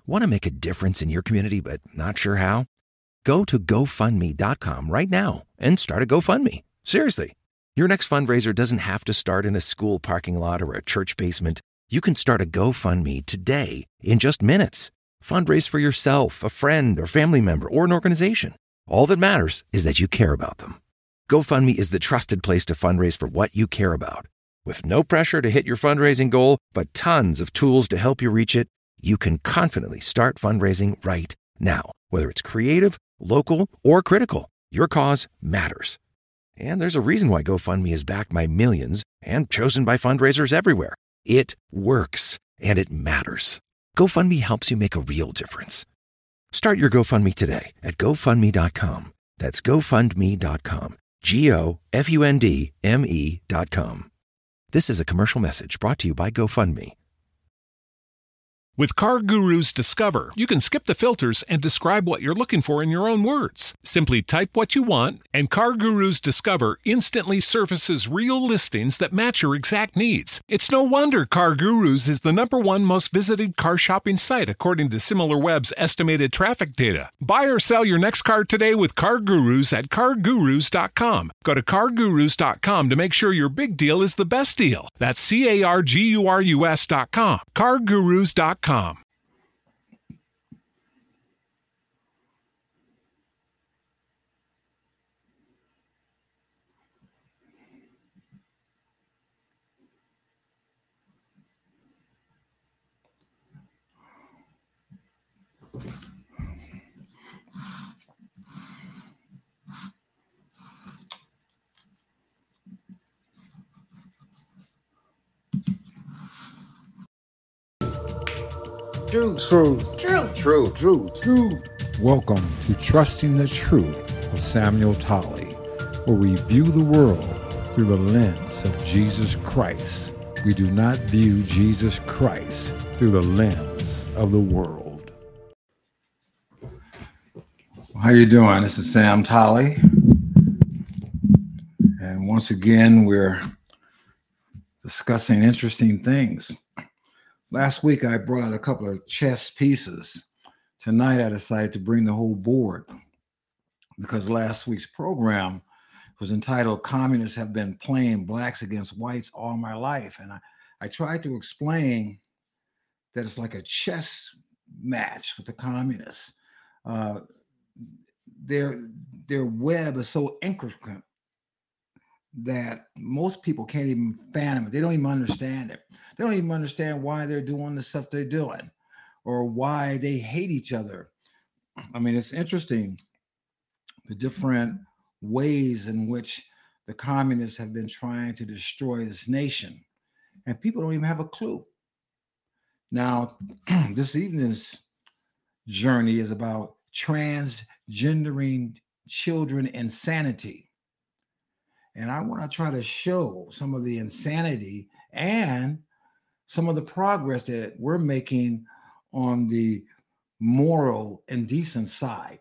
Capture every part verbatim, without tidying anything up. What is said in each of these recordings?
Want to make a difference in your community but not sure how? Go to go fund me dot com right now and start a GoFundMe. Seriously. Your next fundraiser doesn't have to start in a school parking lot or a church basement. You can start a GoFundMe today in just minutes. Fundraise for yourself, a friend, or family member, or an organization. All that matters is that you care about them. GoFundMe is the trusted place to fundraise for what you care about. With no pressure to hit your fundraising goal, but tons of tools to help you reach it, you can confidently start fundraising right now. Whether it's creative, local, or critical, your cause matters. And there's a reason why GoFundMe is backed by millions and chosen by fundraisers everywhere. It works, and it matters. GoFundMe helps you make a real difference. Start your GoFundMe today at go fund me dot com. That's go fund me dot com. G O F U N D M E dot com. This is a commercial message brought to you by GoFundMe. With CarGurus Discover, you can skip the filters and describe what you're looking for in your own words. Simply type what you want, and CarGurus Discover instantly surfaces real listings that match your exact needs. It's no wonder CarGurus is the number one most visited car shopping site according to SimilarWeb's estimated traffic data. Buy or sell your next car today with CarGurus at car gurus dot com. Go to car gurus dot com to make sure your big deal is the best deal. That's C A R G U R U S dot com. car gurus dot com. Com. Truth. Truth. Truth. Truth. Truth. Truth. Welcome to Trusting the Truth with Samuel Tolley, where we view the world through the lens of Jesus Christ. We do not view Jesus Christ through the lens of the world. How you doing? This is Sam Tolley. And once again, we're discussing interesting things. Last week, I brought out a couple of chess pieces. Tonight, I decided to bring the whole board because last week's program was entitled Communists Have Been Playing Blacks Against Whites All My Life. And I, I tried to explain that it's like a chess match with the communists. Uh, their, their web is so intricate that most people can't even fathom it. They don't even understand it. They don't even understand why they're doing the stuff they're doing or why they hate each other. I mean, it's interesting, the different ways in which the communists have been trying to destroy this nation, and people don't even have a clue. Now, this evening's journey is about transgendering children insanity. And I want to try to show some of the insanity and some of the progress that we're making on the moral and decent side.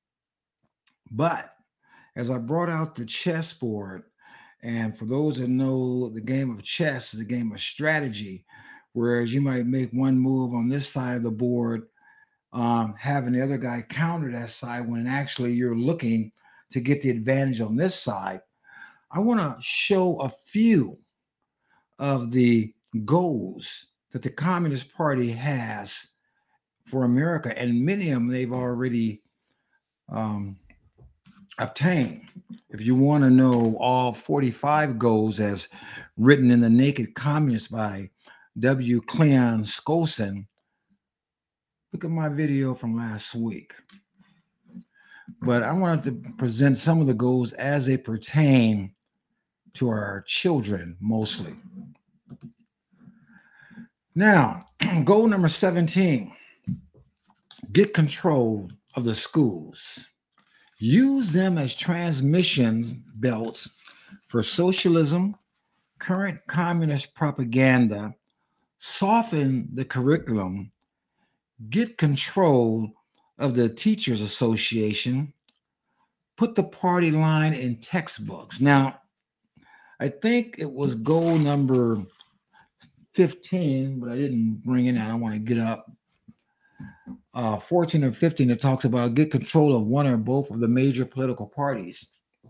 But as I brought out the chessboard, and for those that know, the game of chess is a game of strategy, whereas you might make one move on this side of the board, um, having the other guy counter that side when actually you're looking to get the advantage on this side. I want to show a few of the goals that the Communist Party has for America, and many of them they've already um, obtained. If you want to know all forty-five goals as written in The Naked Communist by W. Cleon Skousen, look at my video from last week. But I wanted to present some of the goals as they pertain to our children mostly. Now, goal number seventeen, get control of the schools. Use them as transmission belts for socialism, current communist propaganda, soften the curriculum, get control of the Teachers Association, put the party line in textbooks. Now, I think it was goal number fifteen, but I didn't bring it out. I want to get up. uh, fourteen or fifteen, it talks about get control of one or both of the major political parties.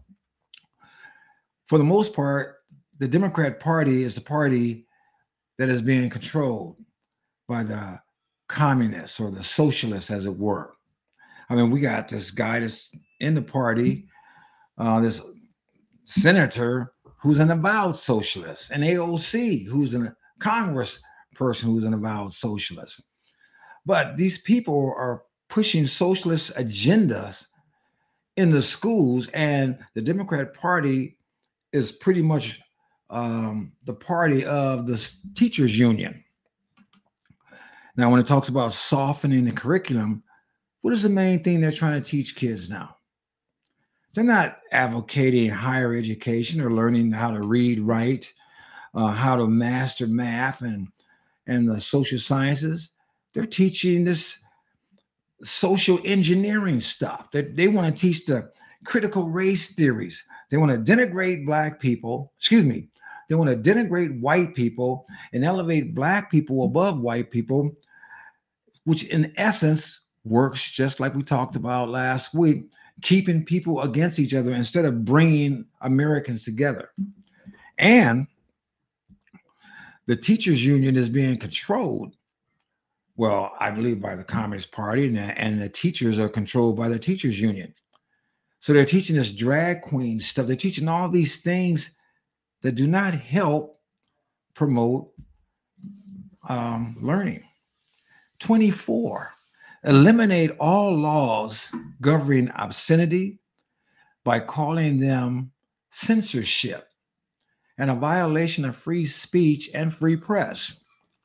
For the most part, the Democrat Party is the party that is being controlled by the communists or the socialists, as it were. I mean, we got this guy that's in the party, uh, this senator who's an avowed socialist, an A O C who's a Congress person who's an avowed socialist. But these people are pushing socialist agendas in the schools, and the Democrat Party is pretty much um, the party of the teachers union. Now, when it talks about softening the curriculum, what is the main thing they're trying to teach kids now? They're not advocating higher education or learning how to read, write, uh, how to master math and, and the social sciences. They're teaching this social engineering stuff. They, they want to teach the critical race theories. They want to denigrate Black people, excuse me, they want to denigrate white people and elevate Black people above white people, which in essence works just like we talked about last week, keeping people against each other instead of bringing Americans together. And the teachers union is being controlled, well, I believe by the Communist Party, and the, and the teachers are controlled by the teachers union. So they're teaching this drag queen stuff. They're teaching all these things that do not help promote um, learning. twenty-four, eliminate all laws governing obscenity by calling them censorship and a violation of free speech and free press.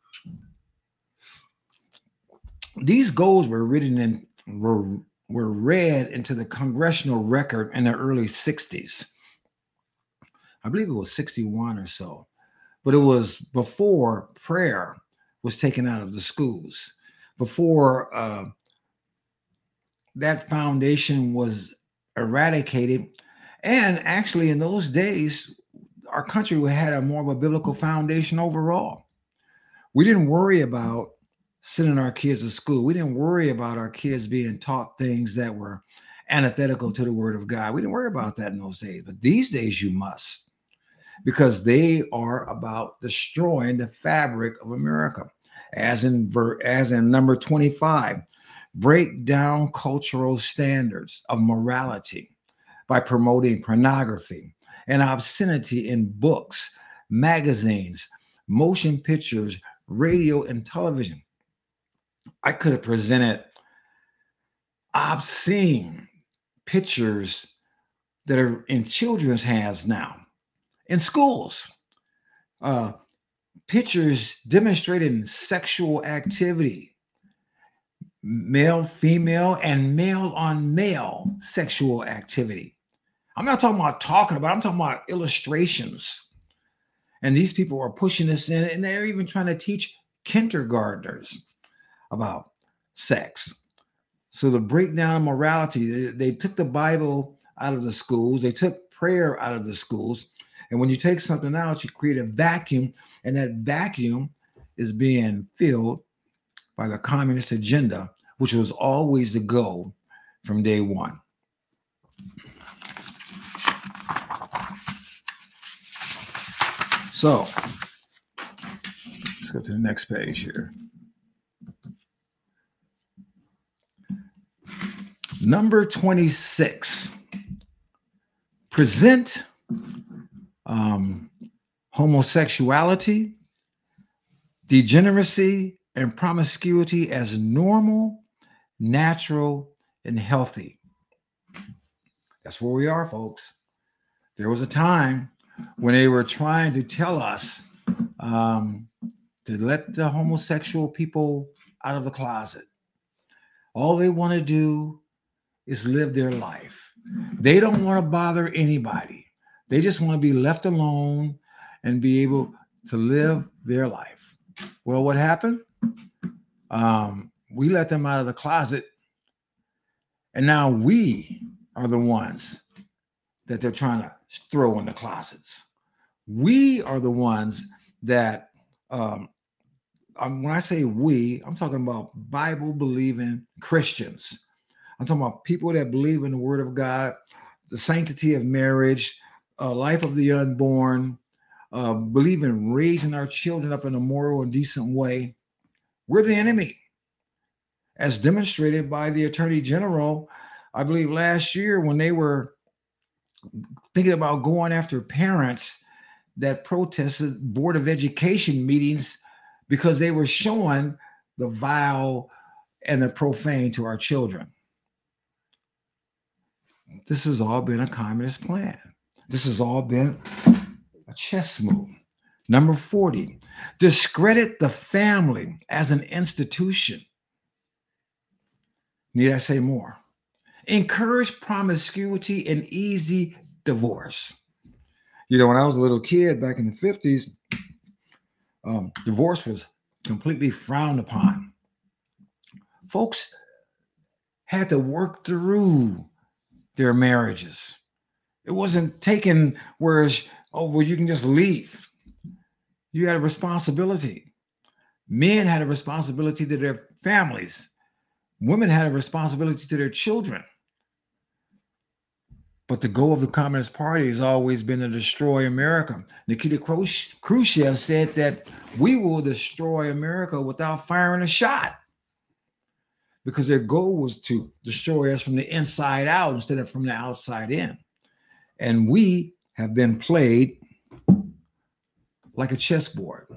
These goals were written in, were, were read into the congressional record in the early sixties. I believe it was sixty-one or so, but it was before prayer was taken out of the schools, before uh, that foundation was eradicated. And actually in those days, our country had a more of a biblical foundation overall. We didn't worry about sending our kids to school. We didn't worry about our kids being taught things that were antithetical to the word of God. We didn't worry about that in those days. But these days you must, because they are about destroying the fabric of America. As in, as in number twenty-five, break down cultural standards of morality by promoting pornography and obscenity in books, magazines, motion pictures, radio, and television. I could have presented obscene pictures that are in children's hands now in schools. Uh, pictures demonstrating sexual activity, male, female, and male on male sexual activity. I'm not talking about talking about, I'm talking about illustrations. And these people are pushing this in, and they're even trying to teach kindergartners about sex. So the breakdown of morality, they, they took the Bible out of the schools, they took prayer out of the schools. And when you take something out, you create a vacuum, and that vacuum is being filled by the communist agenda, which was always the goal from day one. So let's go to the next page here. Number twenty-six, present um, homosexuality, degeneracy, and promiscuity as normal, natural, and healthy. That's where we are, folks. There was a time when they were trying to tell us um, to let the homosexual people out of the closet. All they want to do is live their life. They don't want to bother anybody. They just want to be left alone and be able to live their life. Well, what happened? Um, we let them out of the closet, and now we are the ones that they're trying to throw in the closets. We are the ones that um, um, when I say we, I'm talking about Bible believing Christians. I'm talking about people that believe in the Word of God, the sanctity of marriage, uh, life of the unborn, uh, believe in raising our children up in a moral and decent way. We're the enemy, as demonstrated by the Attorney General, I believe last year when they were thinking about going after parents that protested Board of Education meetings because they were showing the vile and the profane to our children. This has all been a communist plan. This has all been a chess move. Number forty, discredit the family as an institution. Need I say more? Encourage promiscuity and easy divorce. You know, when I was a little kid back in the fifties, um, divorce was completely frowned upon. Folks had to work through their marriages. It wasn't taken whereas, oh, well, you can just leave. You had a responsibility. Men had a responsibility to their families. Women had a responsibility to their children. But the goal of the Communist Party has always been to destroy America. Nikita Khrushchev said that we will destroy America without firing a shot, because their goal was to destroy us from the inside out instead of from the outside in. And we have been played like a chessboard.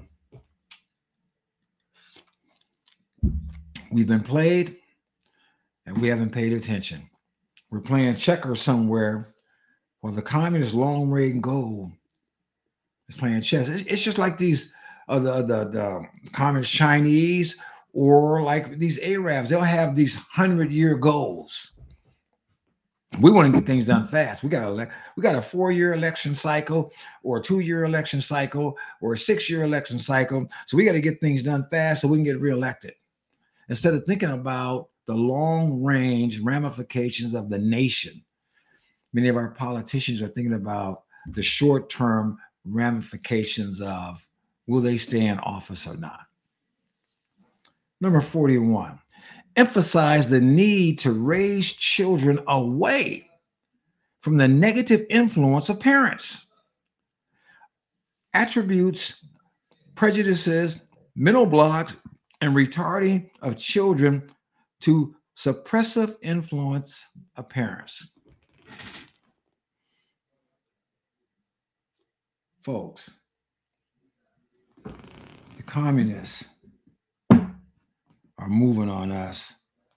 We've been played and we haven't paid attention. We're playing checkers somewhere while the communist long-range goal is playing chess. It's just like these uh, the, the, the communist Chinese, or like these Arabs. They'll have these hundred-year goals. We want to get things done fast. We got a we got a four-year election cycle, or a two-year election cycle, or a six-year election cycle. So we got to get things done fast so we can get reelected, instead of thinking about the long-range ramifications of the nation. Many of our politicians are thinking about the short-term ramifications of, will they stay in office or not? Number forty-one, emphasize the need to raise children away from the negative influence of parents. Attributes, prejudices, mental blocks, and retarding of children to suppressive influence of parents. Folks, the communists are moving on us,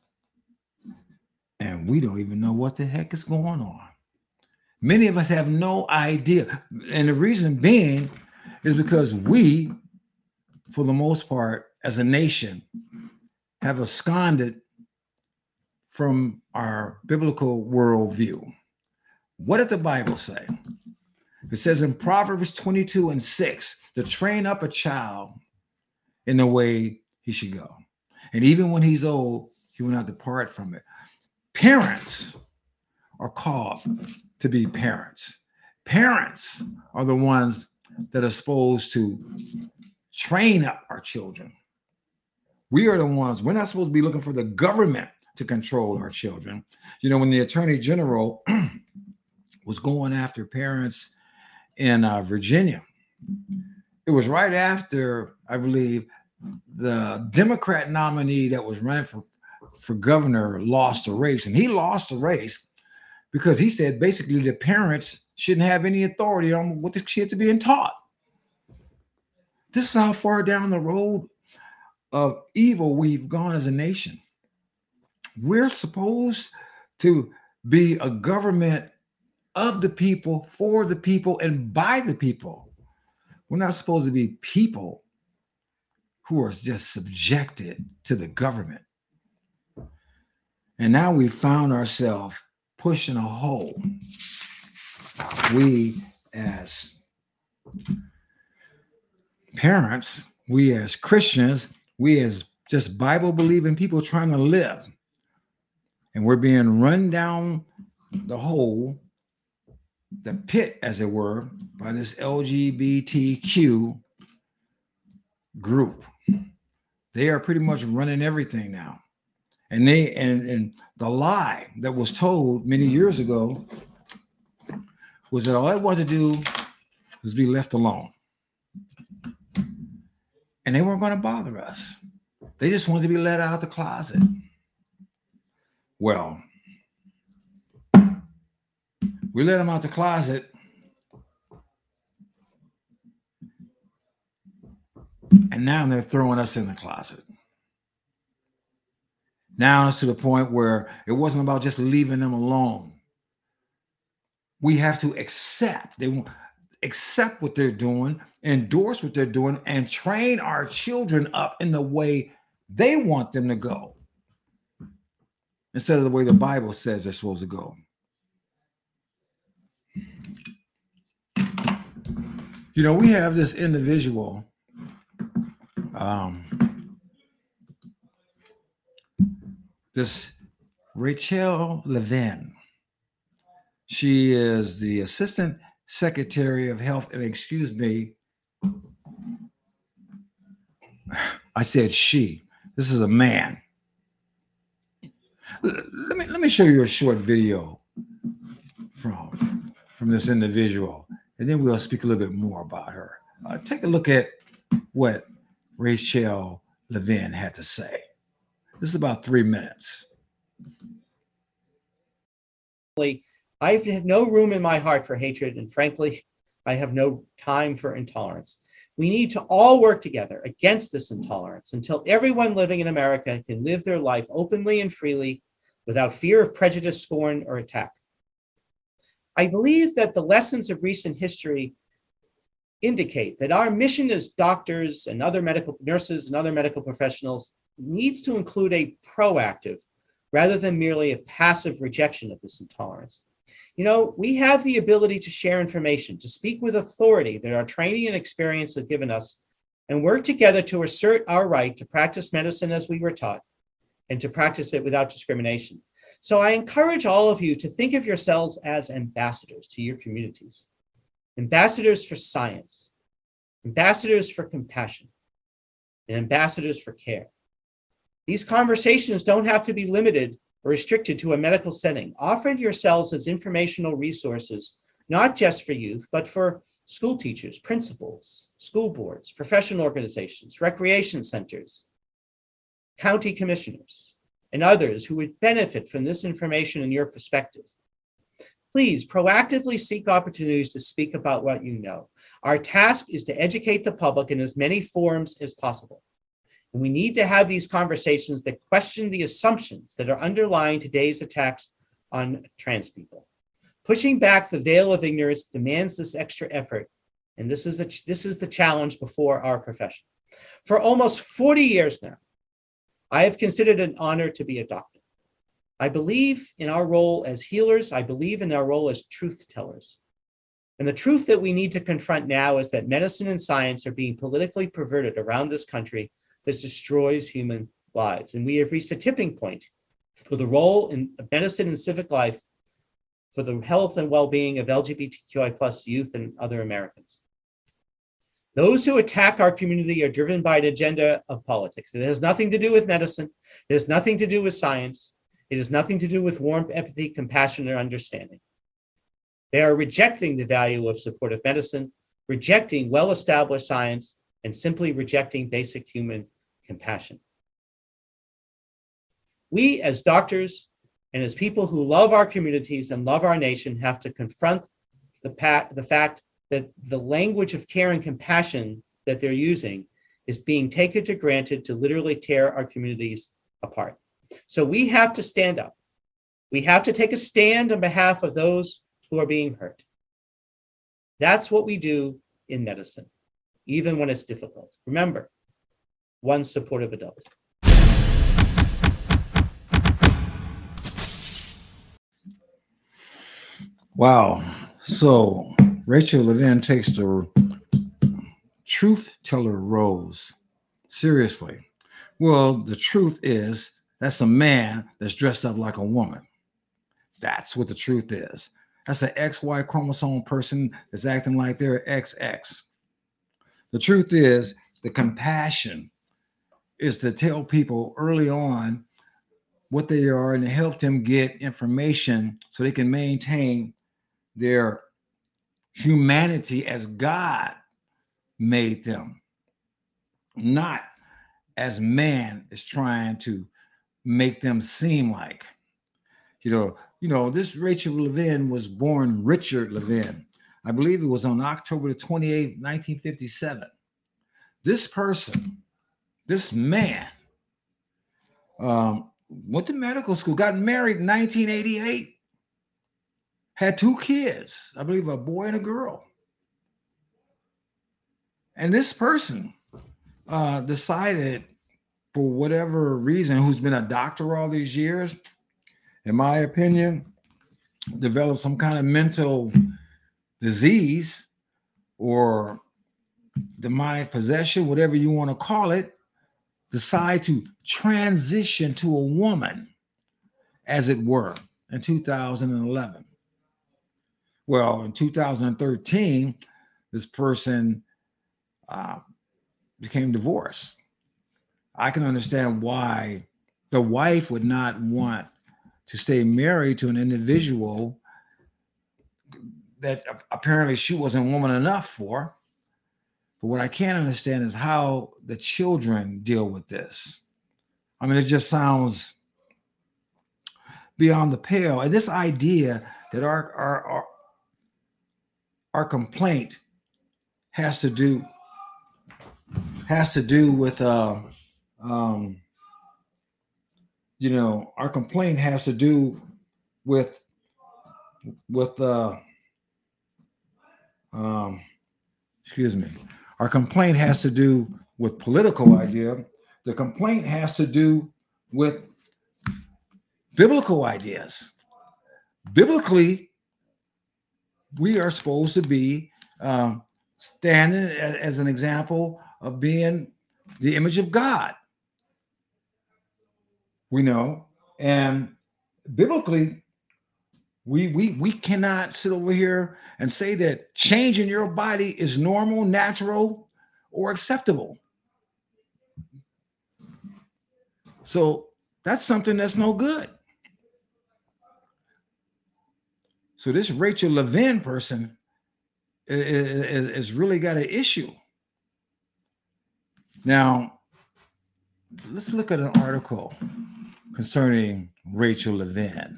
and we don't even know what the heck is going on. Many of us have no idea. And the reason being is because we, for the most part, as a nation, have absconded from our biblical worldview. What did the Bible say? It says in Proverbs twenty-two and six, to train up a child in the way he should go. And even when he's old, he will not depart from it. Parents are called to be parents. Parents are the ones that are supposed to train up our children. We are the ones, we're not supposed to be looking for the government to control our children. You know, when the Attorney General was going after parents in uh, Virginia, it was right after, I believe, the Democrat nominee that was running for, for governor lost the race. And he lost the race because he said basically the parents shouldn't have any authority on what the kids are being taught. This is how far down the road of evil we've gone as a nation. We're supposed to be a government of the people, for the people, and by the people. We're not supposed to be people who are just subjected to the government. And now we found ourselves pushing a hole. We as parents, we as Christians, we as just Bible-believing people trying to live, and we're being run down the hole, the pit, as it were, by this L G B T Q group. They are pretty much running everything now. And they and, and the lie that was told many years ago was that all I wanted to do was be left alone. And they weren't going to bother us. They just wanted to be let out of the closet. Well, we let them out the closet. And now they're throwing us in the closet. Now it's to the point where it wasn't about just leaving them alone. We have to accept. They won't accept what they're doing, endorse what they're doing, and train our children up in the way they want them to go, instead of the way the Bible says they're supposed to go. You know, we have this individual, um, this Rachel Levin. She is the Assistant Secretary of Health, and excuse me, I said she. This is a man. Let me let me show you a short video from, from this individual, and then we'll speak a little bit more about her. Uh, take a look at what Rachel Levin had to say. This is about three minutes. I have no room in my heart for hatred, and frankly, I have no time for intolerance. We need to all work together against this intolerance until everyone living in America can live their life openly and freely without fear of prejudice, scorn, or attack. I believe that the lessons of recent history indicate that our mission as doctors and other medical nurses and other medical professionals needs to include a proactive rather than merely a passive rejection of this intolerance. You know, we have the ability to share information, to speak with authority that our training and experience have given us, and work together to assert our right to practice medicine as we were taught and to practice it without discrimination. So I encourage all of you to think of yourselves as ambassadors to your communities, ambassadors for science, ambassadors for compassion, and ambassadors for care. These conversations don't have to be limited or restricted to a medical setting. Offer yourselves as informational resources, not just for youth, but for school teachers, principals, school boards, professional organizations, recreation centers, county commissioners, and others who would benefit from this information and your perspective. Please proactively seek opportunities to speak about what you know. Our task is to educate the public in as many forms as possible. And we need to have these conversations that question the assumptions that are underlying today's attacks on trans people. Pushing back the veil of ignorance demands this extra effort, and this is, a, this is the challenge before our profession. For almost forty years now, I have considered it an honor to be a doctor. I believe in our role as healers. I believe in our role as truth tellers. And the truth that we need to confront now is that medicine and science are being politically perverted around this country that destroys human lives. And we have reached a tipping point for the role in medicine and civic life, for the health and well-being of L G B T Q I plus youth and other Americans. Those who attack our community are driven by an agenda of politics. It has nothing to do with medicine. It has nothing to do with science. It has nothing to do with warmth, empathy, compassion, or understanding. They are rejecting the value of supportive medicine, rejecting well-established science, and simply rejecting basic human compassion. We as doctors and as people who love our communities and love our nation have to confront the, pa- the fact that the language of care and compassion that they're using is being taken to granted to literally tear our communities apart. So we have to stand up. We have to take a stand on behalf of those who are being hurt. That's what we do in medicine, even when it's difficult. Remember, one supportive adult. Wow. So Rachel Levin takes the truth teller roles seriously. Well, the truth is that's a man that's dressed up like a woman. That's what the truth is. That's an X Y chromosome person that's acting like they're X X. The truth is the compassion is to tell people early on what they are and to help them get information so they can maintain their humanity as God made them, not as man is trying to make them seem like. You know, you know, this Rachel Levin was born Richard Levin. I believe it was on October the twenty-eighth, nineteen fifty-seven. This person, this man, um, went to medical school, got married in nineteen eighty-eight, had two kids, I believe a boy and a girl. And this person uh, decided, for whatever reason, who's been a doctor all these years, in my opinion, developed some kind of mental disease or demonic possession, whatever you want to call it, decide to transition to a woman, as it were, in two thousand eleven. Well, in two thousand thirteen, this person uh, became divorced. I can understand why the wife would not want to stay married to an individual that apparently she wasn't woman enough for. But what I can't understand is how the children deal with this. I mean, it just sounds beyond the pale. And this idea that our our our, our complaint has to do has to do with uh, um, you know, our complaint has to do with with uh, um, excuse me. Our complaint has to do with political idea. The complaint has to do with biblical ideas. Biblically, we are supposed to be um, standing as an example of being the image of God. We know, and biblically, we we we cannot sit over here and say that change in your body is normal, natural, or acceptable. So that's something that's no good. So this Rachel Levin person is, is, is really got an issue. Now, let's look at an article concerning Rachel Levin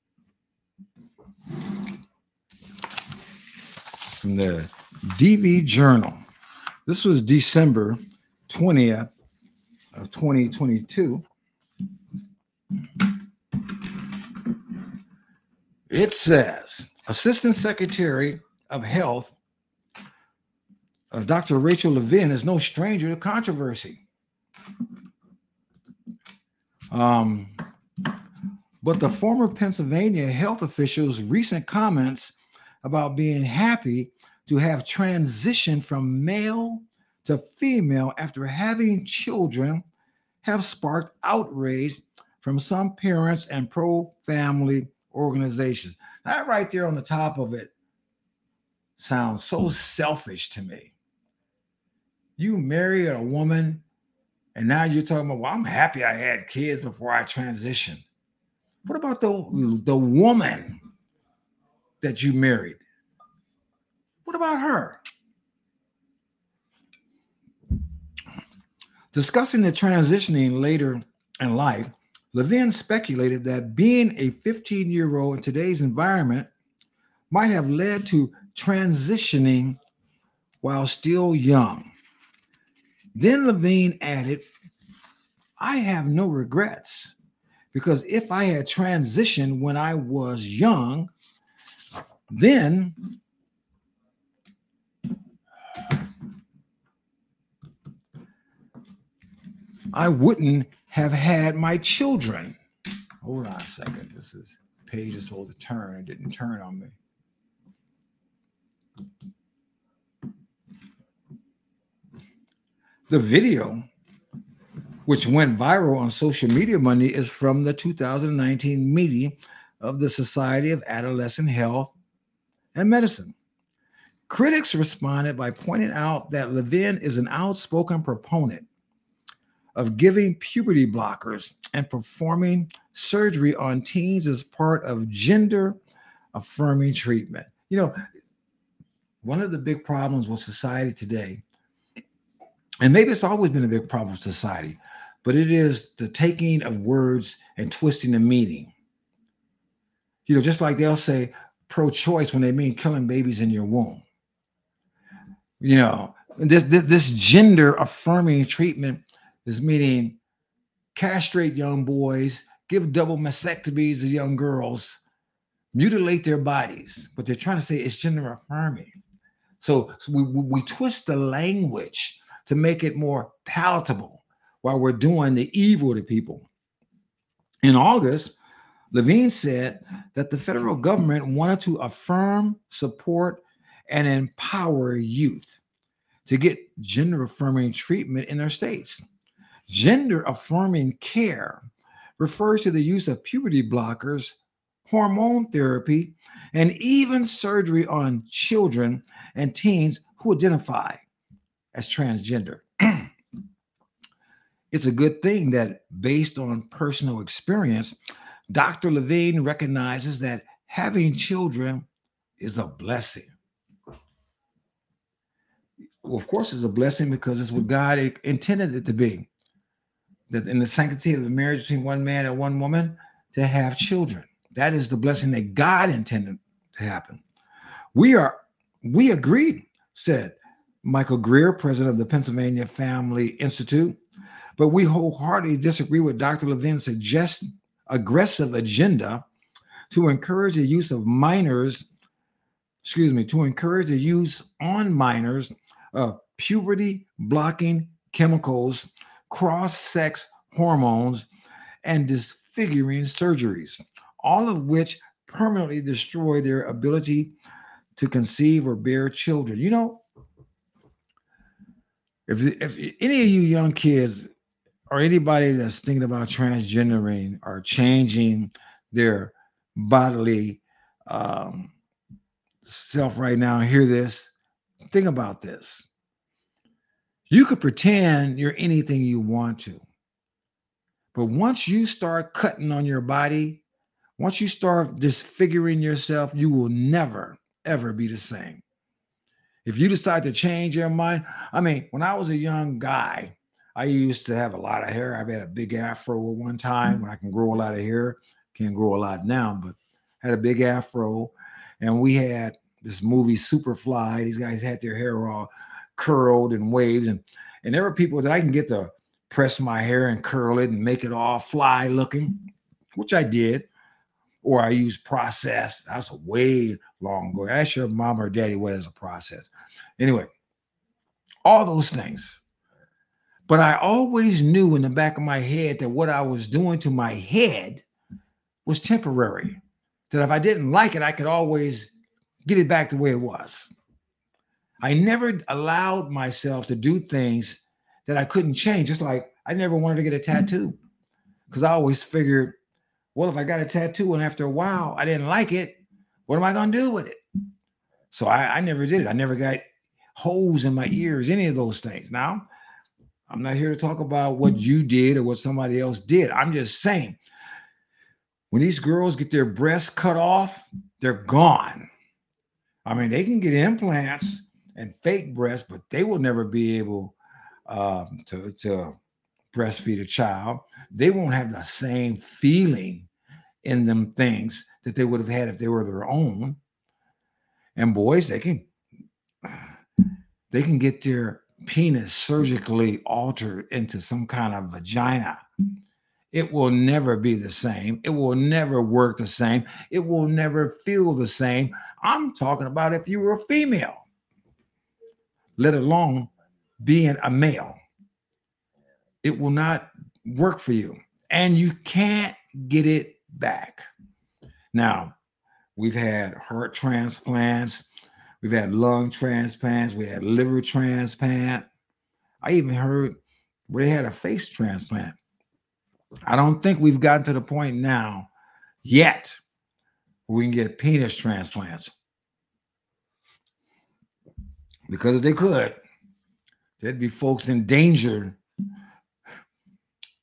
from the D V Journal. This was December twentieth of twenty twenty-two. It says, Assistant Secretary of Health, uh, Doctor Rachel Levin, is no stranger to controversy. Um, but the former Pennsylvania health official's recent comments about being happy to have transitioned from male to female after having children have sparked outrage from some parents and pro-family organizations. That right there on the top of it sounds so selfish to me. You marry a woman and now you're talking about, well, I'm happy I had kids before I transitioned. What about the, the woman that you married? What about her? Discussing the transitioning later in life, Levin speculated that being a fifteen-year-old in today's environment might have led to transitioning while still young. Then Levin added, I have no regrets because if I had transitioned when I was young, then I wouldn't have had my children. Hold on a second. This is page is supposed to turn. It didn't turn on me. The video, which went viral on social media Monday, is from the two thousand nineteen meeting of the Society of Adolescent Health and Medicine. Critics responded by pointing out that Levin is an outspoken proponent of giving puberty blockers and performing surgery on teens as part of gender affirming treatment. You know, one of the big problems with society today, and maybe it's always been a big problem with society, but it is the taking of words and twisting the meaning. You know, just like they'll say pro-choice when they mean killing babies in your womb. You know, this, this, this gender affirming treatment is meaning castrate young boys, give double mastectomies to young girls, mutilate their bodies. But they're trying to say it's gender affirming. So, so we, we twist the language to make it more palatable while we're doing the evil to people. In August, Levine said that the federal government wanted to affirm, support, and empower youth to get gender-affirming treatment in their states. Gender-affirming care refers to the use of puberty blockers, hormone therapy, and even surgery on children and teens who identify as transgender. It's a good thing that, based on personal experience, Doctor Levine recognizes that having children is a blessing. Well, of course, it's a blessing because it's what God intended it to be. That in the sanctity of the marriage between one man and one woman, to have children. That is the blessing that God intended to happen. We are, we agree, said Michael Greer, president of the Pennsylvania Family Institute, but we wholeheartedly disagree with Doctor Levine's suggest aggressive agenda to encourage the use of minors, excuse me, to encourage the use on minors of puberty blocking chemicals, cross-sex hormones, and disfiguring surgeries, all of which permanently destroy their ability to conceive or bear children. You know, if, if any of you young kids or anybody that's thinking about transgendering or changing their bodily um, self right now, hear this, think about this. You could pretend you're anything you want to, but once you start cutting on your body, once you start disfiguring yourself, you will never, ever be the same. If you decide to change your mind, I mean, when I was a young guy, I used to have a lot of hair. I've had a big afro at one time when I can grow a lot of hair. Can't grow a lot now, but had a big afro. And we had this movie Superfly. These guys had their hair all curled and waves. And, and there were people that I can get to press my hair and curl it and make it all fly looking, which I did. Or I used process. That's a way long ago. Ask your mom or daddy what is a process. Anyway, all those things. But I always knew in the back of my head that what I was doing to my head was temporary. That if I didn't like it, I could always get it back the way it was. I never allowed myself to do things that I couldn't change. Just like I never wanted to get a tattoo because I always figured, well, if I got a tattoo and after a while I didn't like it, what am I going to do with it? So I, I never did it. I never got holes in my ears, any of those things. Now, I'm not here to talk about what you did or what somebody else did. I'm just saying, when these girls get their breasts cut off, they're gone. I mean, they can get implants and fake breasts, but they will never be able um, to, to breastfeed a child. They won't have the same feeling in them things that they would have had if they were their own. And boys, they can they can get their penis surgically altered into some kind of vagina. It will never be the same. It will never work the same. It will never feel the same. I'm talking about if you were a female, let alone being a male. It will not work for you. And you can't get it back. Now, we've had heart transplants. We've had lung transplants. We had liver transplant. I even heard where they had a face transplant. I don't think we've gotten to the point now yet where we can get penis transplants. Because if they could, there'd be folks in danger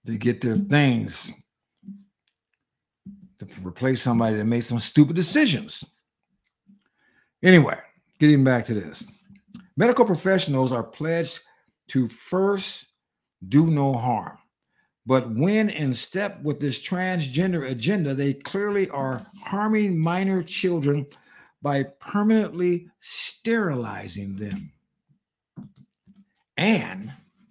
to get their things, to replace somebody that made some stupid decisions. Anyway, getting back to this. Medical professionals are pledged to first do no harm. But when in step with this transgender agenda, they clearly are harming minor children by permanently sterilizing them. And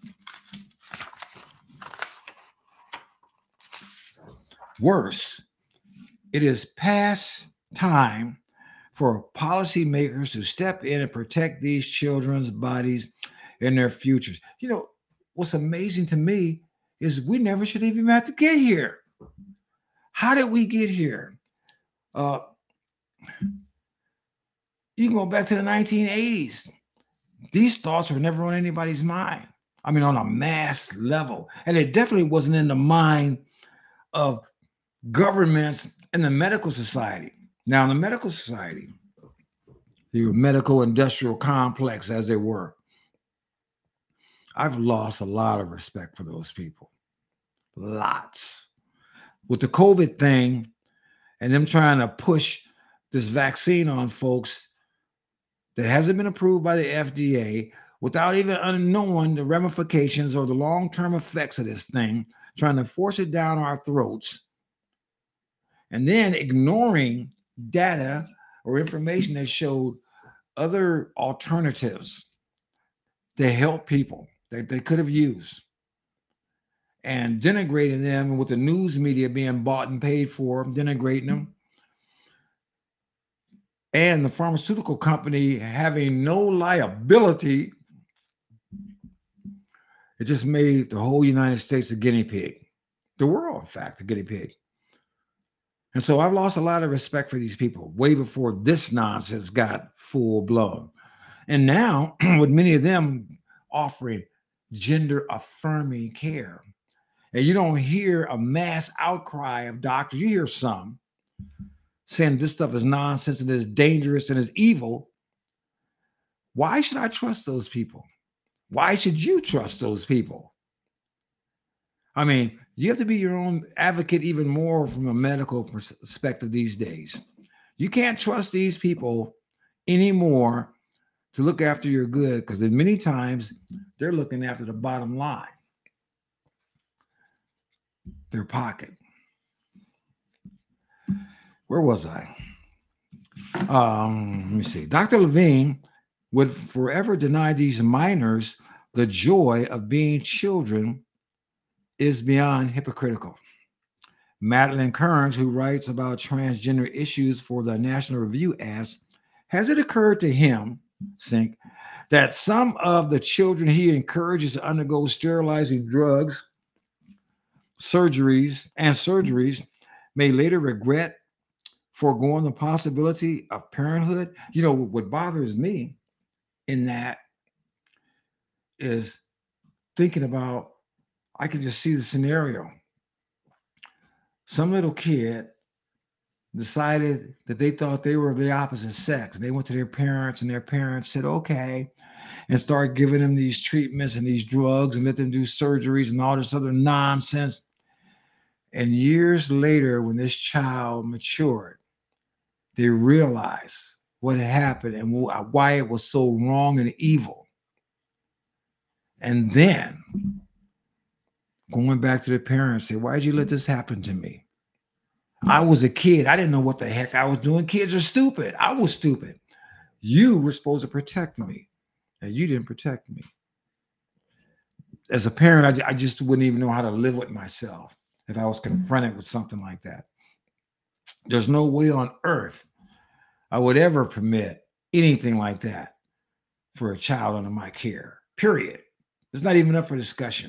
worse, it is past time for policymakers to step in and protect these children's bodies and their futures. You know, what's amazing to me is we never should even have to get here. How did we get here? Uh, you can go back to the nineteen eighties. These thoughts were never on anybody's mind. I mean, on a mass level. And it definitely wasn't in the mind of governments and the medical society. Now, in the medical society, the medical industrial complex, as they were, I've lost a lot of respect for those people. Lots. With the COVID thing and them trying to push this vaccine on folks that hasn't been approved by the F D A without even knowing the ramifications or the long-term effects of this thing, trying to force it down our throats, and then ignoring data or information that showed other alternatives to help people that they could have used, and denigrating them with the news media being bought and paid for, denigrating them, and the pharmaceutical company having no liability. It just made the whole United States a guinea pig. The world, in fact, a guinea pig. And so I've lost a lot of respect for these people way before this nonsense got full blown. And now, with many of them offering gender affirming care, and you don't hear a mass outcry of doctors, you hear some saying this stuff is nonsense and is dangerous and is evil. Why should I trust those people? Why should you trust those people? I mean, you have to be your own advocate even more from a medical perspective these days. You can't trust these people anymore to look after your good, because many times they're looking after the bottom line, their pocket. Where was I? Um, let me see. Doctor Levine would forever deny these minors the joy of being children is beyond hypocritical. Madeline Kearns, who writes about transgender issues for the National Review, asks, has it occurred to him, Sink, that some of the children he encourages to undergo sterilizing drugs, surgeries, and surgeries may later regret foregoing the possibility of parenthood? You know, what bothers me in that is thinking about, I can just see the scenario. Some little kid decided that they thought they were the opposite sex. They went to their parents, and their parents said, okay, and started giving them these treatments and these drugs and let them do surgeries and all this other nonsense. And years later, when this child matured, they realized what had happened and why it was so wrong and evil. And then going back to the parents, say, why did you let this happen to me? I was a kid. I didn't know what the heck I was doing. Kids are stupid. I was stupid. You were supposed to protect me, and you didn't protect me. As a parent, I, I just wouldn't even know how to live with myself if I was confronted with something like that. There's no way on earth I would ever permit anything like that for a child under my care, period. It's not even up for discussion.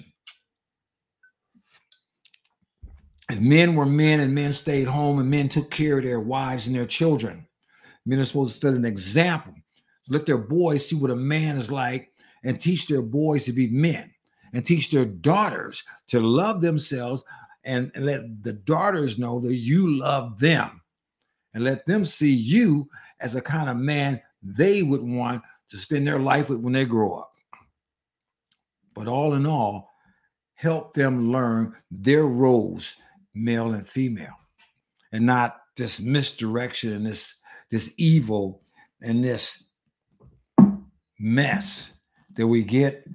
If men were men and men stayed home and men took care of their wives and their children, men are supposed to set an example. So let their boys see what a man is like and teach their boys to be men, and teach their daughters to love themselves, and, and let the daughters know that you love them, and let them see you as a kind of man they would want to spend their life with when they grow up. But all in all, help them learn their roles, male and female, and not this misdirection and this, this evil and this mess that we get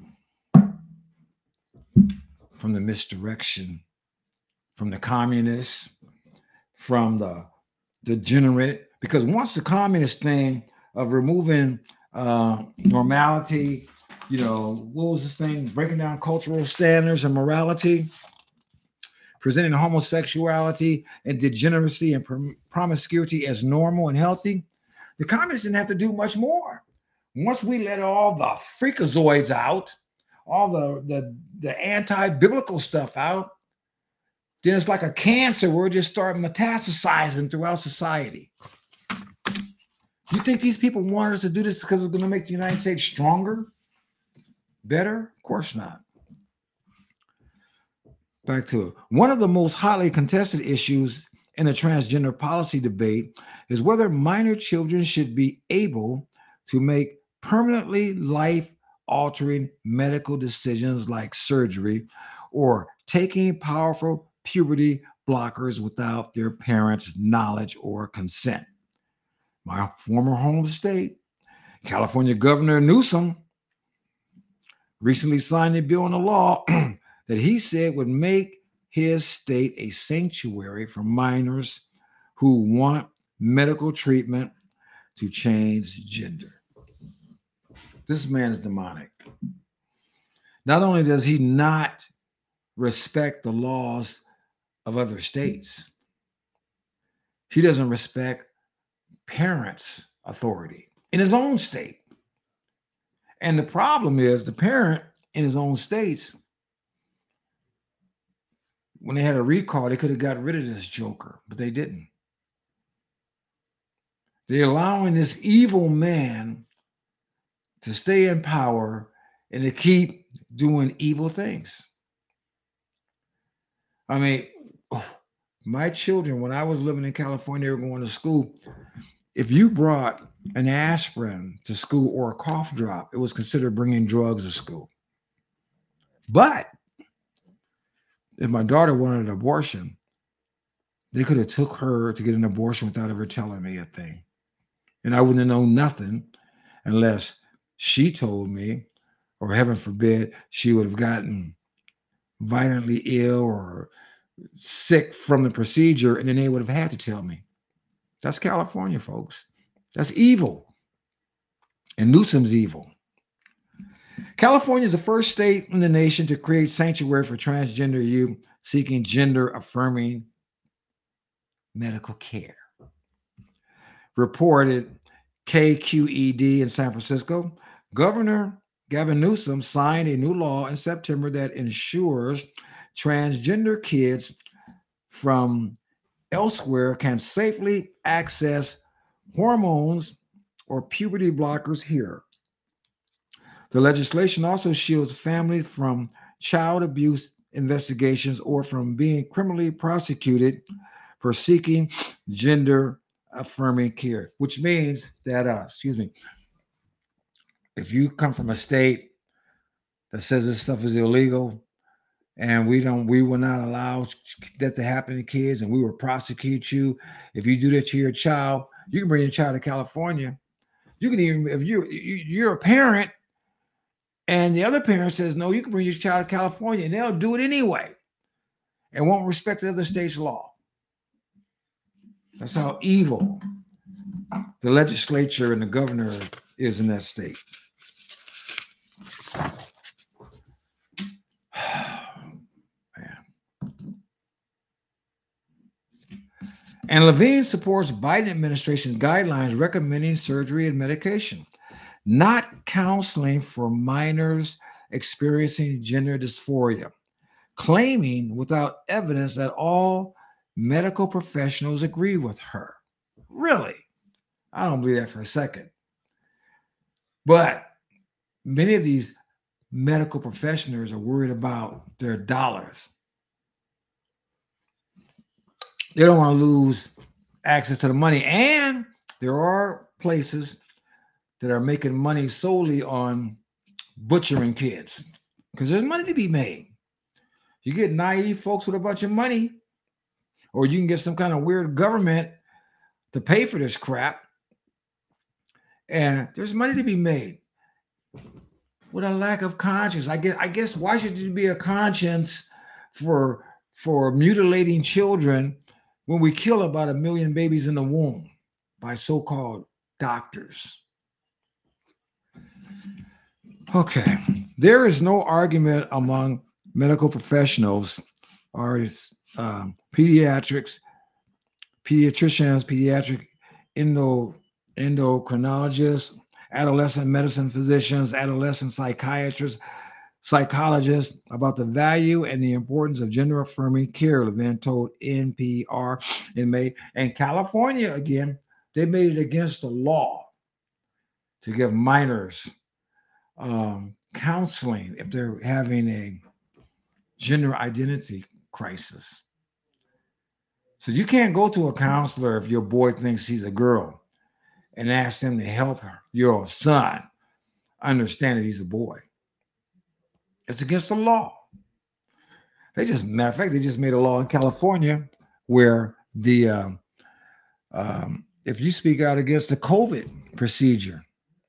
from the misdirection, from the communists, from the degenerate. Because once the communist thing of removing uh, normality, you know, what was this thing? Breaking down cultural standards and morality, presenting homosexuality and degeneracy and prom- promiscuity as normal and healthy. The communists didn't have to do much more. Once we let all the freakazoids out, all the, the, the anti-biblical stuff out, then it's like a cancer where it just started metastasizing throughout society. You think these people wanted us to do this because it's going to make the United States stronger? Better? Of course not. Back to it. One of the most hotly contested issues in the transgender policy debate is whether minor children should be able to make permanently life-altering medical decisions like surgery or taking powerful puberty blockers without their parents' knowledge or consent. My former home state, California Governor Newsom, recently signed a bill into law that he said would make his state a sanctuary for minors who want medical treatment to change gender. This man is demonic. Not only does he not respect the laws of other states, he doesn't respect parents' authority in his own state. And the problem is the parent in his own states, when they had a recall, they could have got rid of this joker, but they didn't. They're allowing this evil man to stay in power and to keep doing evil things. I mean, my children, when I was living in California, they were going to school. If you brought an aspirin to school or a cough drop, it was considered bringing drugs to school. But if my daughter wanted an abortion, they could have took her to get an abortion without ever telling me a thing. And I wouldn't have known nothing unless she told me, or heaven forbid, she would have gotten violently ill or sick from the procedure, and then they would have had to tell me. That's California, folks. That's evil. And Newsom's evil. California is the first state in the nation to create sanctuary for transgender youth seeking gender-affirming medical care. Reported K Q E D in San Francisco, Governor Gavin Newsom signed a new law in September that ensures transgender kids from elsewhere can safely access hormones or puberty blockers here. The legislation also shields families from child abuse investigations or from being criminally prosecuted for seeking gender-affirming care, which means that, uh, excuse me, if you come from a state that says this stuff is illegal, and we don't, we will not allow that to happen to kids, and we will prosecute you. If you do that to your child, you can bring your child to California. You can even, if you, you you're a parent, and the other parent says, no, you can bring your child to California, and they'll do it anyway and won't respect the other state's law. That's how evil the legislature and the governor is in that state. Man. And Levine supports Biden administration's guidelines recommending surgery and medication, not counseling for minors experiencing gender dysphoria, claiming without evidence that all medical professionals agree with her. Really? I don't believe that for a second. But many of these medical professionals are worried about their dollars. They don't want to lose access to the money. And there are places that are making money solely on butchering kids because there's money to be made. You get naive folks with a bunch of money, or you can get some kind of weird government to pay for this crap. And there's money to be made with a lack of conscience. I guess, I guess why should there be a conscience for, for mutilating children when we kill about a million babies in the womb by so-called doctors? Okay, there is no argument among medical professionals, or um, pediatrics, pediatricians, pediatric endo, endocrinologists, adolescent medicine physicians, adolescent psychiatrists, psychologists about the value and the importance of gender-affirming care, Levin told N P R in May. And California, again, they made it against the law to give minors um, counseling if they're having a gender identity crisis. So you can't go to a counselor if your boy thinks he's a girl and ask them to help her, your son understand that he's a boy. It's against the law. They just, matter of fact, they just made a law in California where the um, um, if you speak out against the COVID procedure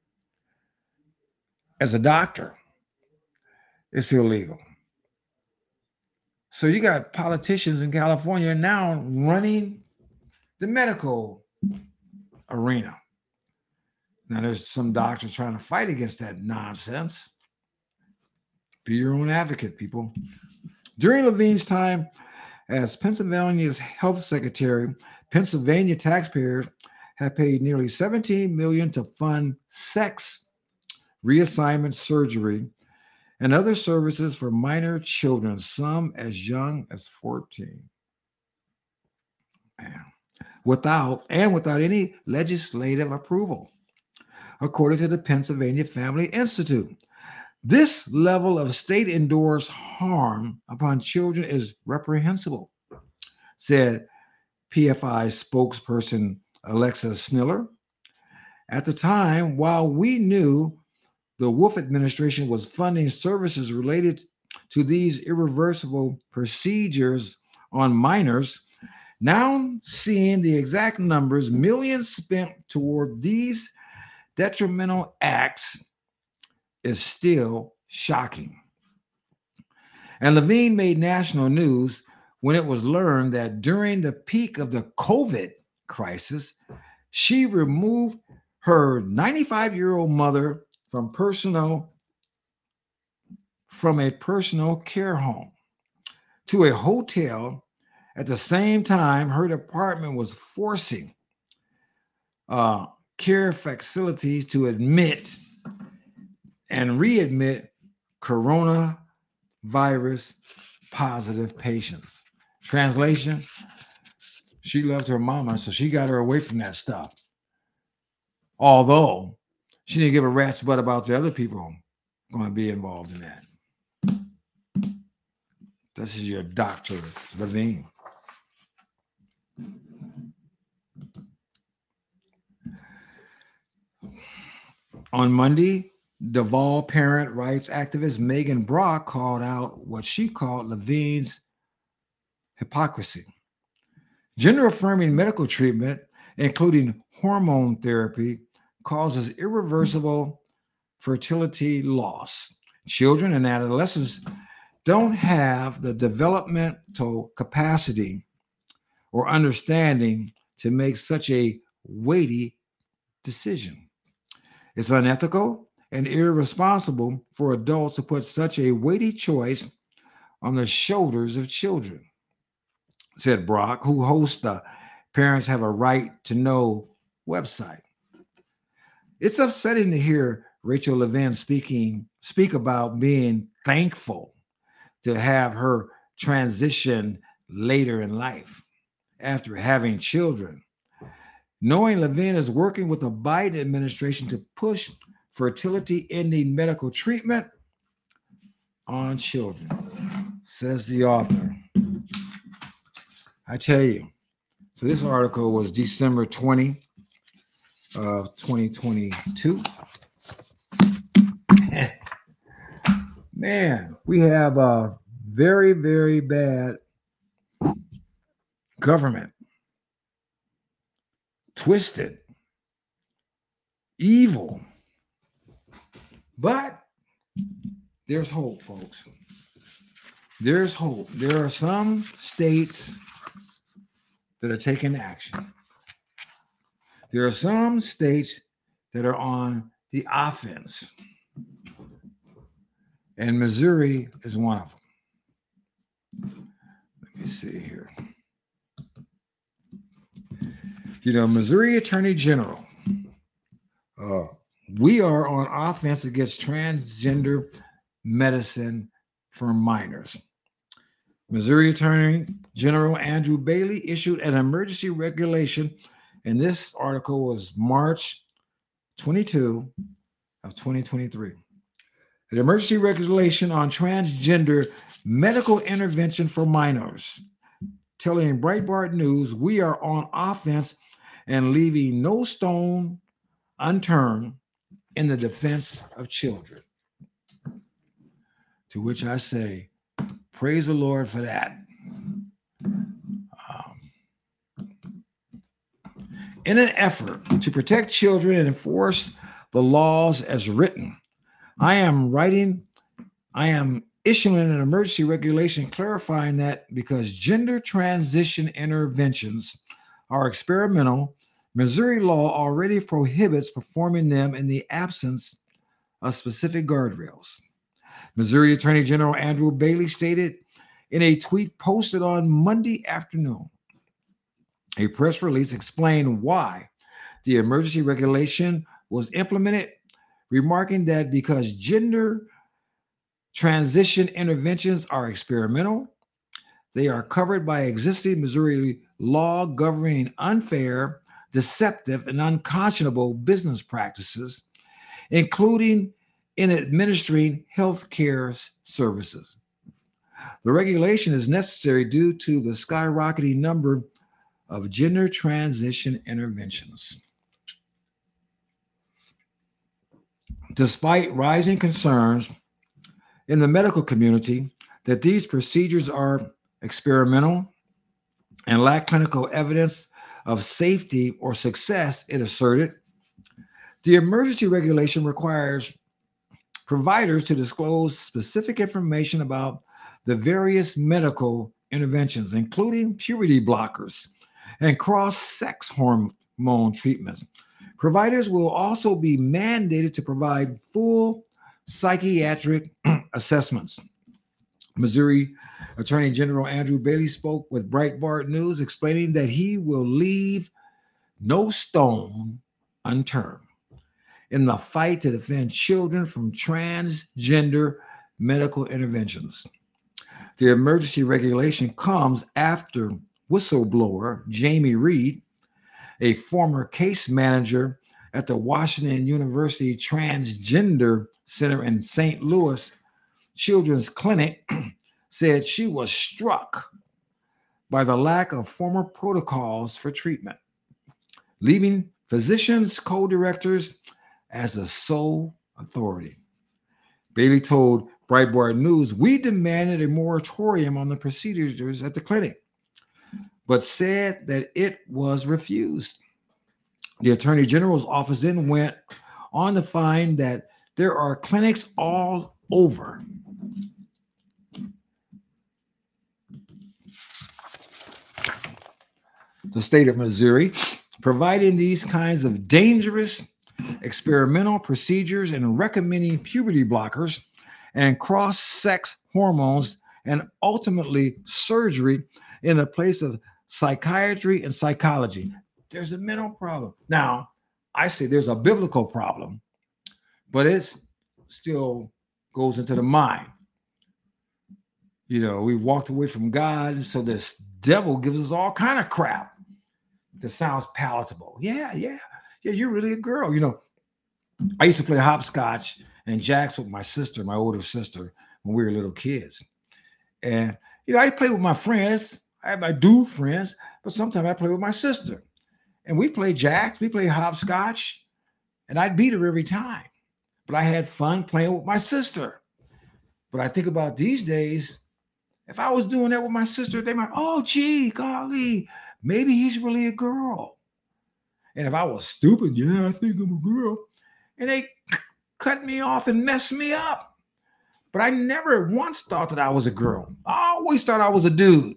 as a doctor, it's illegal. So you got politicians in California now running the medical arena. Now there's some doctors trying to fight against that nonsense. Be your own advocate, people. During Levine's time as Pennsylvania's health secretary, Pennsylvania taxpayers have paid nearly seventeen million dollars to fund sex reassignment surgery and other services for minor children, some as young as fourteen. Man. Without and without any legislative approval, according to the Pennsylvania Family Institute. This level of state-endorsed harm upon children is reprehensible, said P F I spokesperson Alexa Sniller. At the time, while we knew the Wolf administration was funding services related to these irreversible procedures on minors, now seeing the exact numbers, millions spent toward these detrimental acts, is still shocking. And Levine made national news when it was learned that during the peak of the COVID crisis, she removed her ninety-five-year-old mother from personal from a personal care home to a hotel. At the same time, her department was forcing uh, care facilities to admit and readmit coronavirus positive patients. Translation, she loved her mama, so she got her away from that stuff. Although she didn't give a rat's butt about the other people going to be involved in that. This is your Doctor Levine. On Monday, Duval parent rights activist Megan Brock called out what she called Levine's hypocrisy. Gender-affirming medical treatment, including hormone therapy, causes irreversible fertility loss. Children and adolescents don't have the developmental capacity or understanding to make such a weighty decision. It's unethical and irresponsible for adults to put such a weighty choice on the shoulders of children, said Brock, who hosts the Parents Have a Right to Know website. It's upsetting to hear Rachel Levine speaking, speak about being thankful to have her transition later in life after having children. Knowing Levine is working with the Biden administration to push fertility-ending medical treatment on children, says the author. I tell you, so this article was December twentieth of twenty twenty-two. Man, we have uh, very, very bad government, twisted, evil. But there's hope, folks. There's hope. There are some states that are taking action. There are some states that are on the offense. And Missouri is one of them. Let me see here. You know, Missouri Attorney General, uh, we are on offense against transgender medicine for minors. Missouri Attorney General Andrew Bailey issued an emergency regulation, and this article was March twenty-second of twenty twenty-three. An emergency regulation on transgender medical intervention for minors, telling Breitbart News we are on offense and leaving no stone unturned in the defense of children. To which I say, praise the Lord for that. Um, in an effort to protect children and enforce the laws as written, I am writing, I am issuing an emergency regulation clarifying that because gender transition interventions are experimental, Missouri law already prohibits performing them in the absence of specific guardrails. Missouri Attorney General Andrew Bailey stated in a tweet posted on Monday afternoon. A press release explained why the emergency regulation was implemented, remarking that because gender transition interventions are experimental, they are covered by existing Missouri law governing unfair, deceptive, and unconscionable business practices, including in administering health care services. The regulation is necessary due to the skyrocketing number of gender transition interventions. Despite rising concerns in the medical community that these procedures are experimental and lack clinical evidence of safety or success, it asserted, the emergency regulation requires providers to disclose specific information about the various medical interventions, including puberty blockers and cross-sex hormone treatments. Providers will also be mandated to provide full psychiatric assessments. Missouri Attorney General Andrew Bailey spoke with Breitbart News, explaining that he will leave no stone unturned in the fight to defend children from transgender medical interventions. The emergency regulation comes after whistleblower Jamie Reed, a former case manager at the Washington University Transgender Center in Saint Louis Children's Clinic, said she was struck by the lack of formal protocols for treatment, leaving physicians, co-directors as the sole authority. Bailey told Breitbart News, "We demanded a moratorium on the procedures at the clinic, but said that it was refused." The Attorney General's office then went on to find that there are clinics all over the state of Missouri providing these kinds of dangerous experimental procedures and recommending puberty blockers and cross-sex hormones and ultimately surgery in the place of psychiatry and psychology. There's a mental problem. Now, I say there's a biblical problem, but it still goes into the mind. You know, we've walked away from God, so this devil gives us all kind of crap that sounds palatable. Yeah, yeah, yeah, you're really a girl. You know, I used to play hopscotch and jacks with my sister, my older sister, when we were little kids. And, you know, I play with my friends. I have my dude friends, but sometimes I play with my sister. And we play jacks, we play hopscotch, and I'd beat her every time. But I had fun playing with my sister. But I think about these days, If I was doing that with my sister, they might, oh, gee, golly, maybe he's really a girl. And if I was stupid, yeah, I think I'm a girl. And they cut me off and messed me up. But I never once thought that I was a girl. I always thought I was a dude.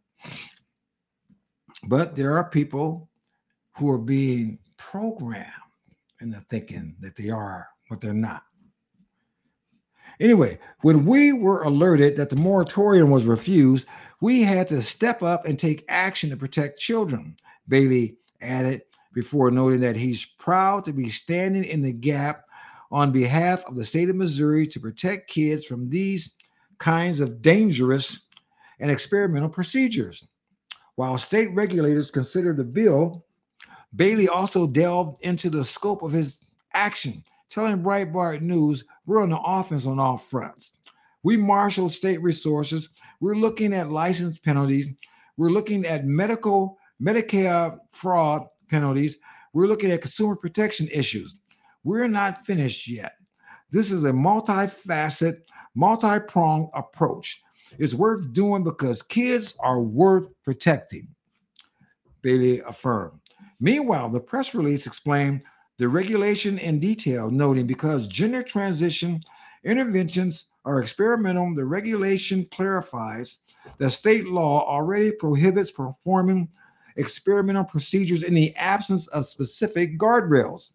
But there are people who are being programmed into thinking that they are what they're not. Anyway, when we were alerted that the moratorium was refused, we had to step up and take action to protect children, Bailey added, before noting that he's proud to be standing in the gap on behalf of the state of Missouri to protect kids from these kinds of dangerous and experimental procedures. While state regulators considered the bill, Bailey also delved into the scope of his action, telling Breitbart News, we're on the offense on all fronts. We marshaled state resources. We're looking at license penalties. We're looking at medical, Medicare fraud penalties. We're looking at consumer protection issues. We're not finished yet. This is a multifaceted, multi-pronged approach. It's worth doing because kids are worth protecting, Bailey affirmed. Meanwhile, the press release explained the regulation in detail, noting because gender transition interventions are experimental, the regulation clarifies that state law already prohibits performing experimental procedures in the absence of specific guardrails.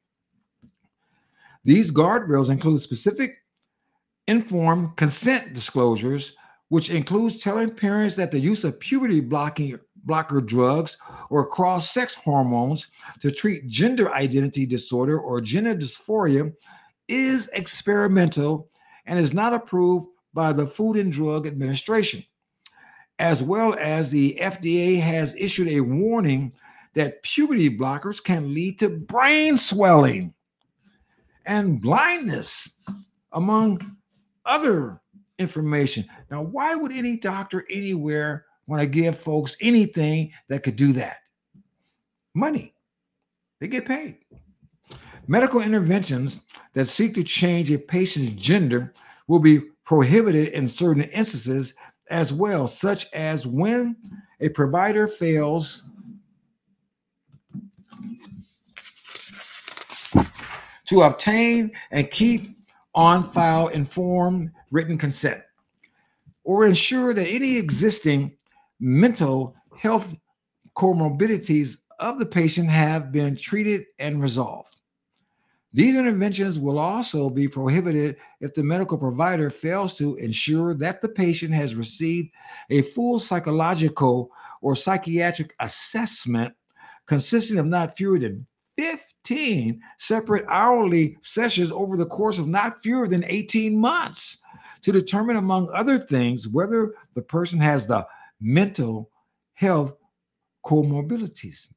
These guardrails include specific informed consent disclosures, which includes telling parents that the use of puberty blocking blocker drugs or cross-sex hormones to treat gender identity disorder or gender dysphoria is experimental and is not approved by the Food and Drug Administration, as well as the F D A has issued a warning that puberty blockers can lead to brain swelling and blindness, among other information. Now, why would any doctor anywhere want to give folks anything that could do that? Money. They get paid. Medical interventions that seek to change a patient's gender will be prohibited in certain instances as well, such as when a provider fails to obtain and keep on file informed written consent, or ensure that any existing mental health comorbidities of the patient have been treated and resolved. These interventions will also be prohibited if the medical provider fails to ensure that the patient has received a full psychological or psychiatric assessment consisting of not fewer than fifteen separate hourly sessions over the course of not fewer than eighteen months to determine, among other things, whether the person has the mental health comorbidities.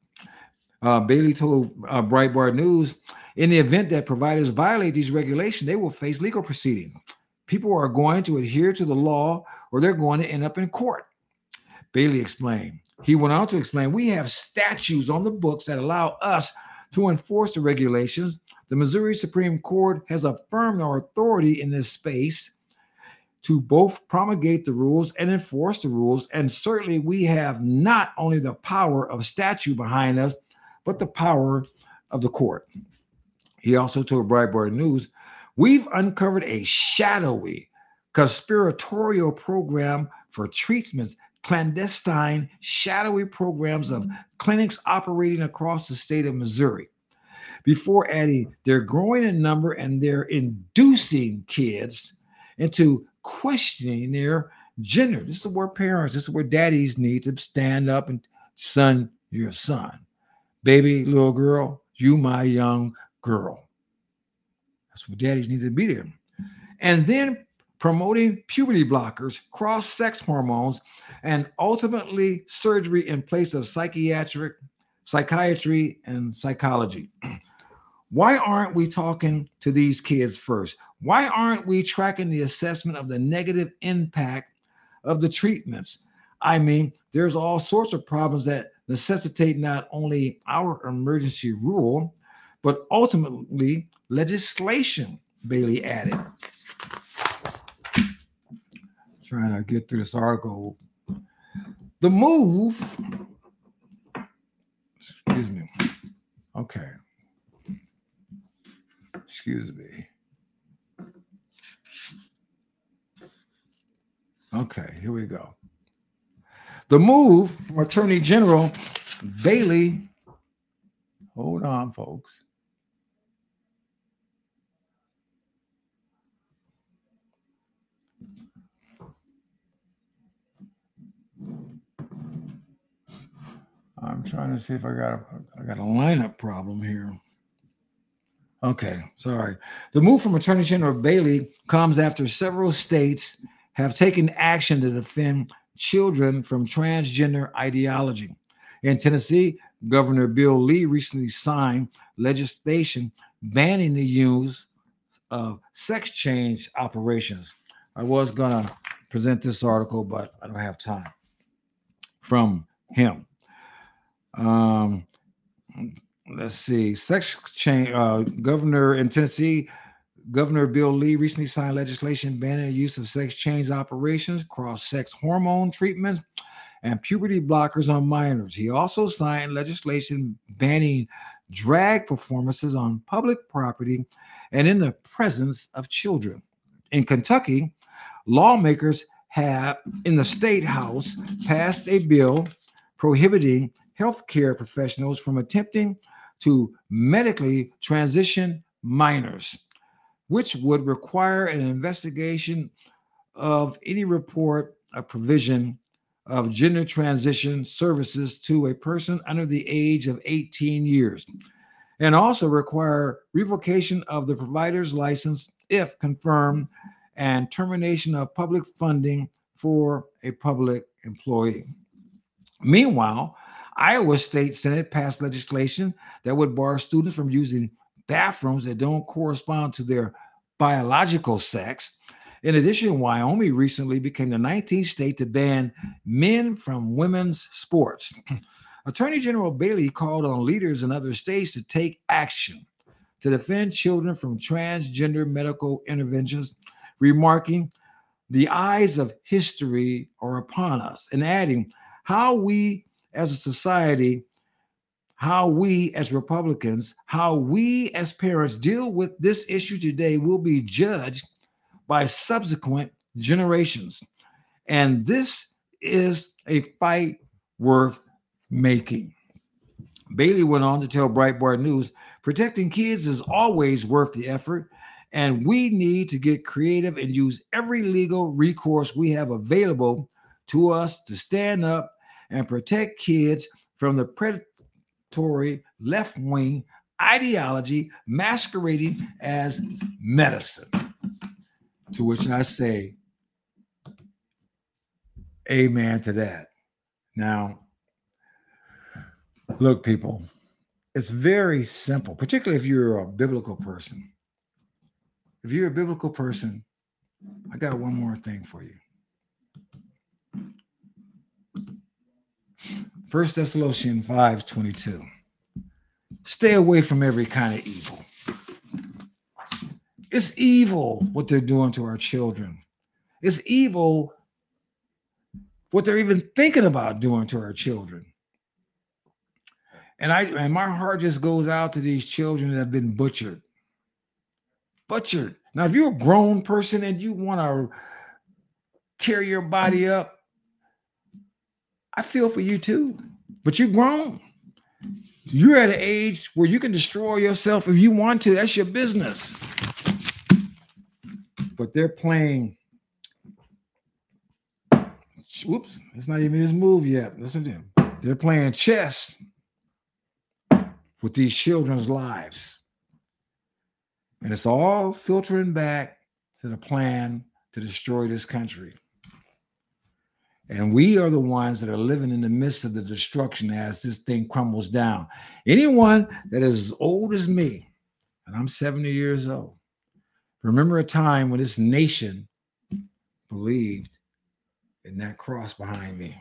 Uh, Bailey told uh, Breitbart News, in the event that providers violate these regulations, they will face legal proceedings. People are going to adhere to the law or they're going to end up in court, Bailey explained. He went on to explain, we have statutes on the books that allow us to enforce the regulations. The Missouri Supreme Court has affirmed our authority in this space to both promulgate the rules and enforce the rules. And certainly we have not only the power of statute behind us, but the power of the court. He also told Breitbart News, we've uncovered a shadowy conspiratorial program for treatments, clandestine, shadowy programs of clinics operating across the state of Missouri. Before adding, they're growing in number and they're inducing kids into questioning their gender. This is where parents, this is where daddies need to stand up and, son, you're a son. Baby, little girl, you my young girl. That's what daddies need to be there. And then promoting puberty blockers, cross-sex hormones, and ultimately surgery in place of psychiatric, psychiatry, and psychology. Why aren't we talking to these kids first? Why aren't we tracking the assessment of the negative impact of the treatments? I mean, there's all sorts of problems that necessitate not only our emergency rule, but ultimately legislation, Bailey added. trying to get through this article. The move, excuse me. Okay. Excuse me. Okay, here we go. The move from Attorney General Bailey. Hold on, folks. I'm trying to see if I got a I got a lineup problem here. Okay, sorry. The move from Attorney General Bailey comes after several states have taken action to defend children from transgender ideology. In Tennessee, Governor Bill Lee recently signed legislation banning the use of sex change operations. I was going to present this article, but I don't have time from him. Um, let's see. Sex change. Uh, Governor in Tennessee, Governor Bill Lee recently signed legislation banning the use of sex change operations, cross-sex hormone treatments, and puberty blockers on minors. He also signed legislation banning drag performances on public property and in the presence of children. In Kentucky, lawmakers have, in the state house, passed a bill prohibiting healthcare professionals from attempting to medically transition minors, which would require an investigation of any report of provision of gender transition services to a person under the age of eighteen years, and also require revocation of the provider's license if confirmed, and termination of public funding for a public employee. Meanwhile, Iowa State Senate passed legislation that would bar students from using bathrooms that don't correspond to their biological sex. In addition, Wyoming recently became the nineteenth state to ban men from women's sports. Attorney General Bailey called on leaders in other states to take action to defend children from transgender medical interventions, remarking, "The eyes of history are upon us," and adding, "How we as a society, how we as Republicans, how we as parents deal with this issue today will be judged by subsequent generations. And this is a fight worth making." Bailey went on to tell Breitbart News, "Protecting kids is always worth the effort, and we need to get creative and use every legal recourse we have available to us to stand up and protect kids from the predatory left-wing ideology masquerading as medicine." To which I say, amen to that. Now, look, people, it's very simple, particularly if you're a biblical person. If you're a biblical person, I got one more thing for you. First Thessalonians five twenty-two. Stay away from every kind of evil. It's evil what they're doing to our children. It's evil what they're even thinking about doing to our children. And I and my heart just goes out to these children that have been butchered. Butchered. Now, if you're a grown person and you want to tear your body up, I feel for you too. But you're grown. You're at an age where you can destroy yourself if you want to. That's your business. But they're playing. Whoops, it's not even his move yet. Listen to him. They're playing chess with these children's lives. And it's all filtering back to the plan to destroy this country. And we are the ones that are living in the midst of the destruction as this thing crumbles down. Anyone that is as old as me, and I'm seventy years old, remember a time when this nation believed in that cross behind me.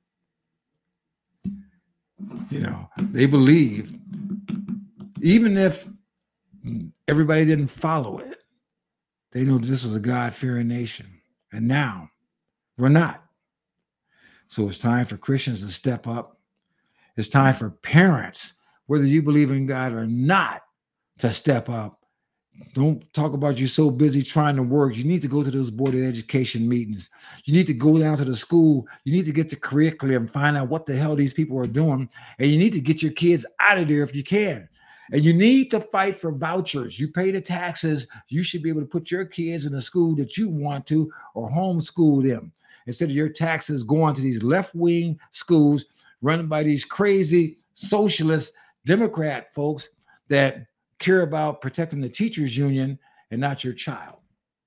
You know, they believed, even if everybody didn't follow it, they knew this was a God-fearing nation. And now We're not. So it's time for Christians to step up. It's time for parents, whether you believe in God or not, to step up. Don't talk about you so busy trying to work. You need to go to those Board of Education meetings. You need to go down to the school. You need to get the curriculum and find out what the hell these people are doing. And you need to get your kids out of there if you can. And you need to fight for vouchers. You pay the taxes. You should be able to put your kids in the school that you want to or homeschool them instead of your taxes going to these left-wing schools run by these crazy socialist Democrat folks that care about protecting the teachers union and not your child.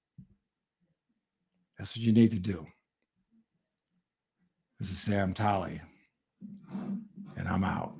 That's what you need to do. This is Sam Tolley, and I'm out.